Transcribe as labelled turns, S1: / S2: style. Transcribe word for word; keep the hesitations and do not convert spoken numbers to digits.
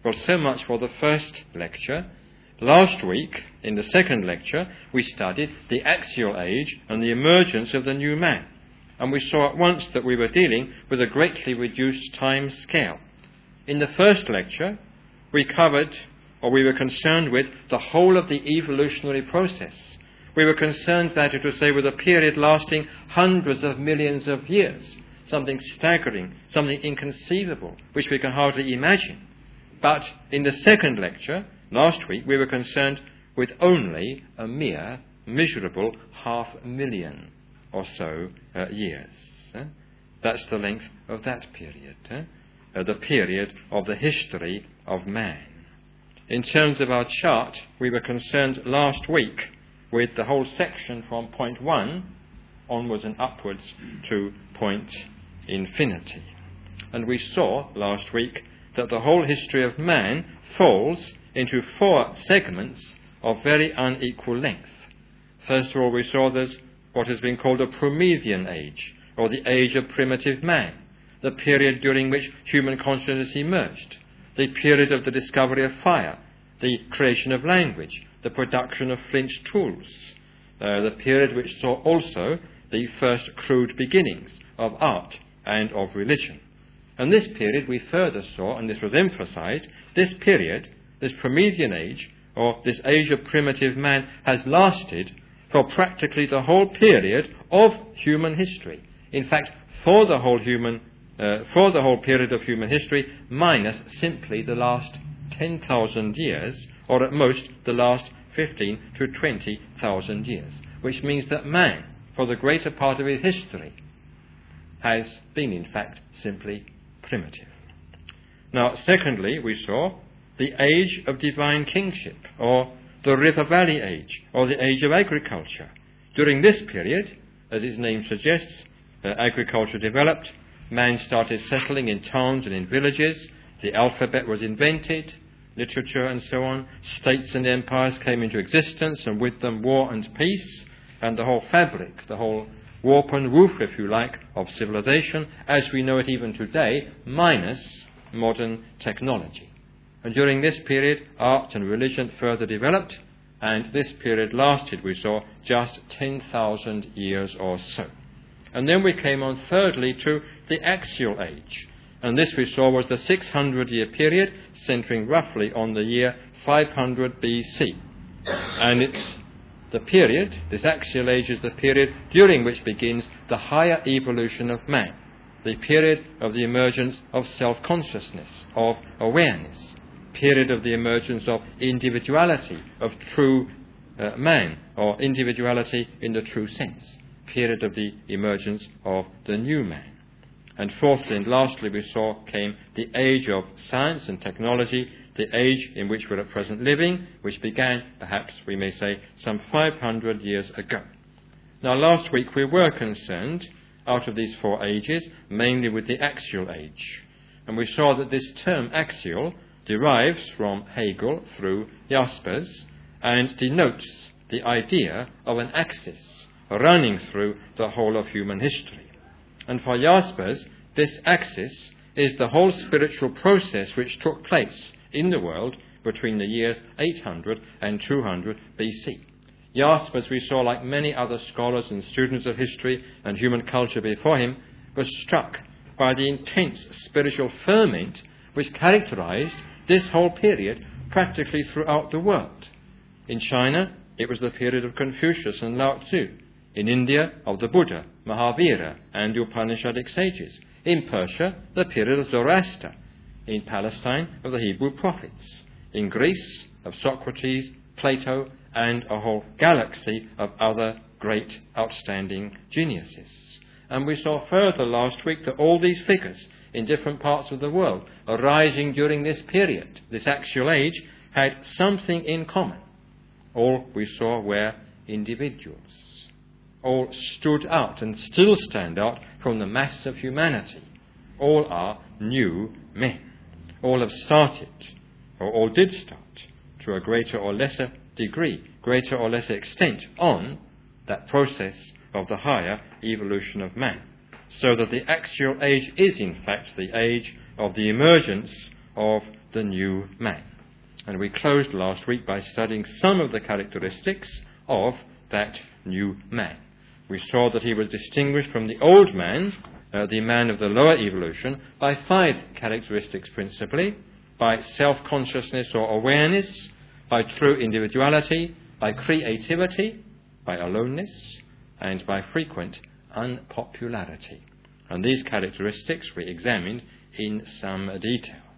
S1: Well, so much for the first lecture. Last week, in the second lecture, we studied the axial age and the emergence of the new man. And we saw at once that we were dealing with a greatly reduced time scale. In the first lecture, we covered, or we were concerned with, the whole of the evolutionary process. We were concerned, that it was, say, with a period lasting hundreds of millions of years, something staggering, something inconceivable, which we can hardly imagine. But in the second lecture, last week, we were concerned with only a mere miserable half million or so uh, years. Eh? That's the length of that period, eh? uh, the period of the history of man. In terms of our chart, we were concerned last week with the whole section from point one onwards and upwards to point infinity. And we saw last week that the whole history of man falls into four segments of very unequal length. First of all, we saw there's what has been called a Promethean age, or the age of primitive man, the period during which human consciousness emerged, the period of the discovery of fire, the creation of language, the production of flint tools, uh, the period which saw also the first crude beginnings of art and of religion. And this period we further saw, and this was emphasized, this period, this Promethean age, or this age of primitive man, has lasted for practically the whole period of human history. In fact, for the whole human, uh, for the whole period of human history, minus simply the last ten thousand years, or at most the last fifteen to twenty thousand years, which means that man, for the greater part of his history, has been in fact simply primitive. Now, secondly, we saw the age of divine kingship, or the River Valley age, or the age of agriculture. During this period, as its name suggests, uh, agriculture developed, man started settling in towns and in villages, the alphabet was invented, literature and so on, states and empires came into existence, and with them war and peace, and the whole fabric, the whole warp and woof, if you like, of civilization, as we know it even today, minus modern technology. And during this period, art and religion further developed, and this period lasted, we saw, just ten thousand years or so. And then we came on, thirdly, to the axial age. And this, we saw, was the six hundred year period, centering roughly on the year five hundred B C. And it's the period, this axial age is the period during which begins the higher evolution of man, the period of the emergence of self-consciousness, of awareness, period of the emergence of individuality, of true uh, man, or individuality in the true sense, period of the emergence of the new man. And fourthly and lastly, we saw came the age of science and technology, the age in which we're at present living, which began, perhaps we may say, some five hundred years ago. Now, last week we were concerned, out of these four ages, mainly with the axial age. And we saw that this term axial derives from Hegel through Jaspers and denotes the idea of an axis running through the whole of human history. And for Jaspers, this axis is the whole spiritual process which took place in the world between the years eight hundred and two hundred B C. Jaspers, we saw, like many other scholars and students of history and human culture before him, was struck by the intense spiritual ferment which characterized this whole period practically throughout the world. In China, it was the period of Confucius and Lao Tzu. In India, of the Buddha, Mahavira, and the Upanishadic sages. In Persia, the period of Zoroaster. In Palestine, of the Hebrew prophets. In Greece, of Socrates, Plato, and a whole galaxy of other great outstanding geniuses. And we saw further last week that all these figures in different parts of the world arising during this period, this axial age, had something in common. All we saw were individuals. All stood out and still stand out from the mass of humanity. All are new men. All have started, or all did start, to a greater or lesser degree, greater or lesser extent, on that process of the higher evolution of man. So that the axial age is in fact the age of the emergence of the new man. And we closed last week by studying some of the characteristics of that new man. We saw that he was distinguished from the old man, uh, the man of the lower evolution, by five characteristics principally: by self-consciousness or awareness, by true individuality, by creativity, by aloneness, and by frequent unpopularity. And these characteristics we examined in some detail.